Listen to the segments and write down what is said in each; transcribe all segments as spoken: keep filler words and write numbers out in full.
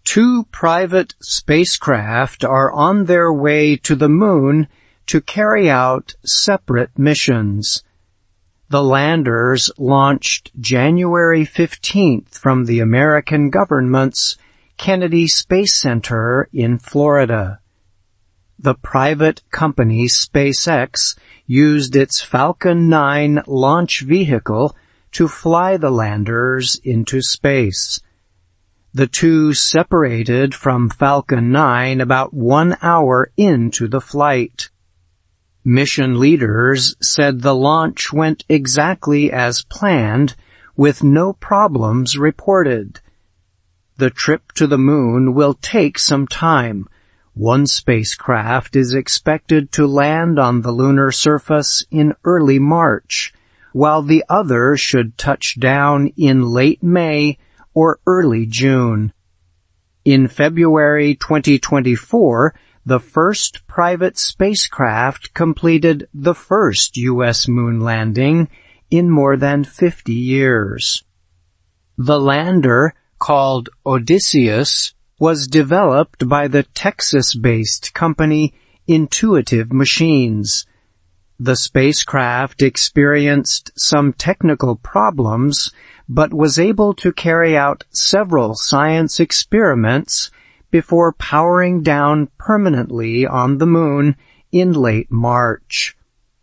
Two private spacecraft are on their way to the moon to carry out separate missions. The landers launched January fifteenth from the American government's Kennedy Space Center in Florida. The private company SpaceX used its Falcon nine launch vehicle to fly the landers into space. The two separated from Falcon nine about one hour into the flight. Mission leaders said the launch went exactly as planned, with no problems reported. The trip to the moon will take some time. One spacecraft is expected to land on the lunar surface in early March, while the other should touch down in late May or early June. In February twenty twenty-four, the first private spacecraft completed the first U S moon landing in more than fifty years. The lander, called Odysseus, was developed by the Texas-based company Intuitive Machines. The spacecraft experienced some technical problems, but was able to carry out several science experiments before powering down permanently on the moon in late March.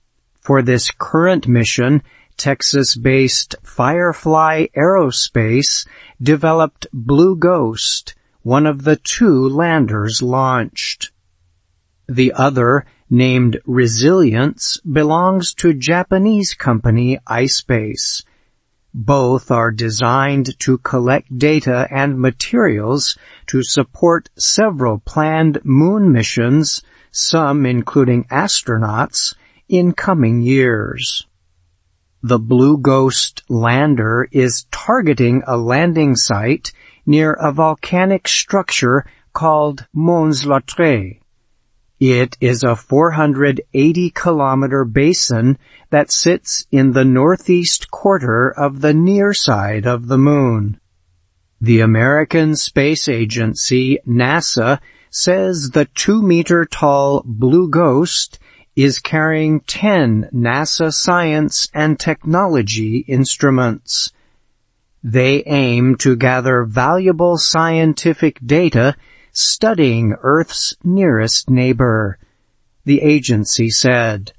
For this current mission, Texas-based Firefly Aerospace developed Blue Ghost, one of the two landers launched. The other, named Resilience, belongs to Japanese company iSpace. Both are designed to collect data and materials to support several planned moon missions, some including astronauts, in coming years. The Blue Ghost lander is targeting a landing site near a volcanic structure called Mons Latreille. It is a four hundred eighty kilometer basin that sits in the northeast quarter of the near side of the moon. The American Space Agency, NASA, says the two-meter-tall Blue Ghost is carrying ten NASA science and technology instruments. They aim to gather valuable scientific data studying Earth's nearest neighbor, the agency said.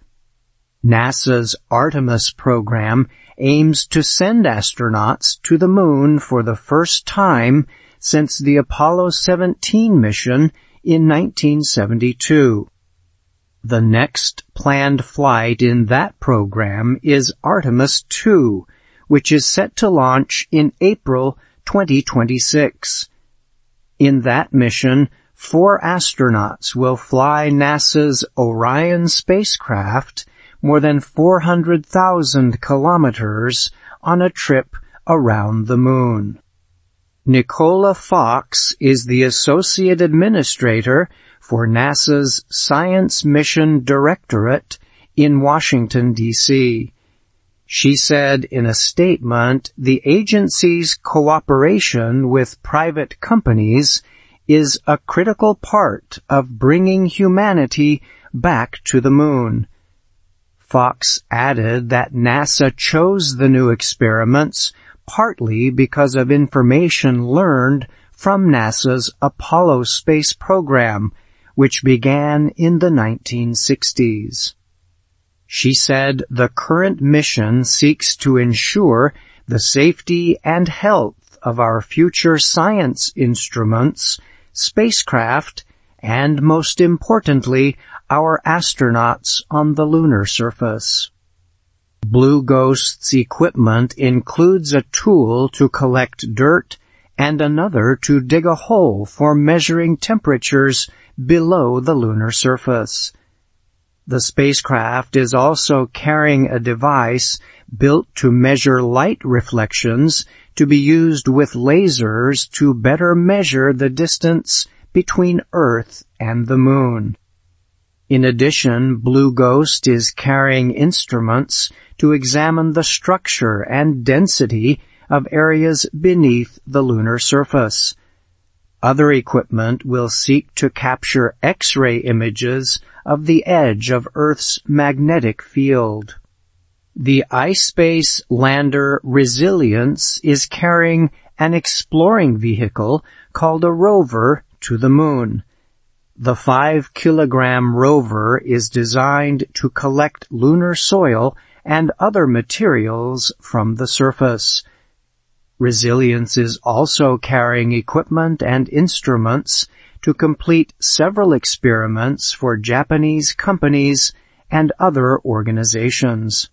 NASA's Artemis program aims to send astronauts to the moon for the first time since the Apollo seventeen mission in nineteen seventy-two. The next planned flight in that program is Artemis two, which is set to launch in April twenty twenty-six. In that mission, four astronauts will fly NASA's Orion spacecraft more than four hundred thousand kilometers on a trip around the moon. Nicola Fox is the Associate Administrator for NASA's Science Mission Directorate in Washington, D C She said in a statement, the agency's cooperation with private companies is a critical part of bringing humanity back to the moon. Fox added that NASA chose the new experiments partly because of information learned from NASA's Apollo space program, which began in the nineteen sixties. She said the current mission seeks to ensure the safety and health of our future science instruments, spacecraft, and most importantly, our astronauts on the lunar surface. Blue Ghost's equipment includes a tool to collect dirt and another to dig a hole for measuring temperatures below the lunar surface. The spacecraft is also carrying a device built to measure light reflections to be used with lasers to better measure the distance between Earth and the moon. In addition, Blue Ghost is carrying instruments to examine the structure and density of areas beneath the lunar surface. Other equipment will seek to capture X-ray images of the edge of Earth's magnetic field. The iSpace lander Resilience is carrying an exploring vehicle called a rover to the Moon. The five kilogram rover is designed to collect lunar soil and other materials from the surface. Resilience is also carrying equipment and instruments to complete several experiments for Japanese companies and other organizations.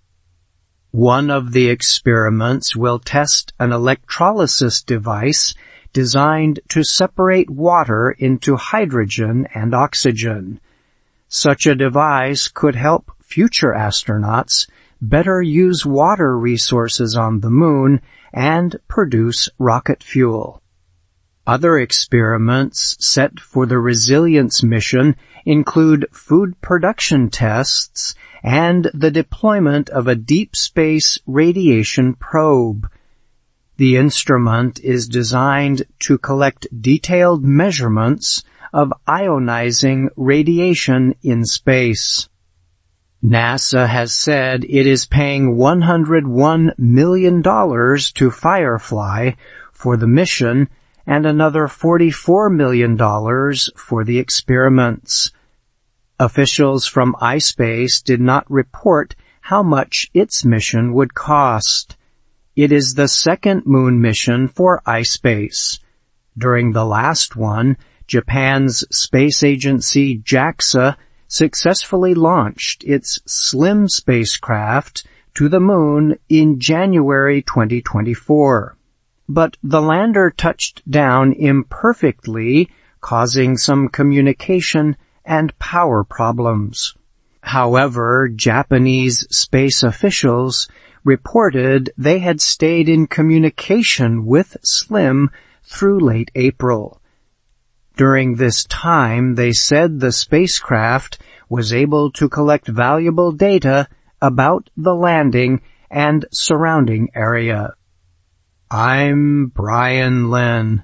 One of the experiments will test an electrolysis device designed to separate water into hydrogen and oxygen. Such a device could help future astronauts better use water resources on the Moon and produce rocket fuel. Other experiments set for the Resilience mission include food production tests and the deployment of a deep space radiation probe. The instrument is designed to collect detailed measurements of ionizing radiation in space. NASA has said it is paying one hundred one million dollars to Firefly for the mission and another forty-four million dollars for the experiments. Officials from iSpace did not report how much its mission would cost. It is the second moon mission for iSpace. During the last one, Japan's space agency JAXA successfully launched its SLIM spacecraft to the Moon in January twenty twenty-four. But the lander touched down imperfectly, causing some communication and power problems. However, Japanese space officials reported they had stayed in communication with SLIM through late April. During this time, they said the spacecraft was able to collect valuable data about the landing and surrounding area. I'm Brian Lynn.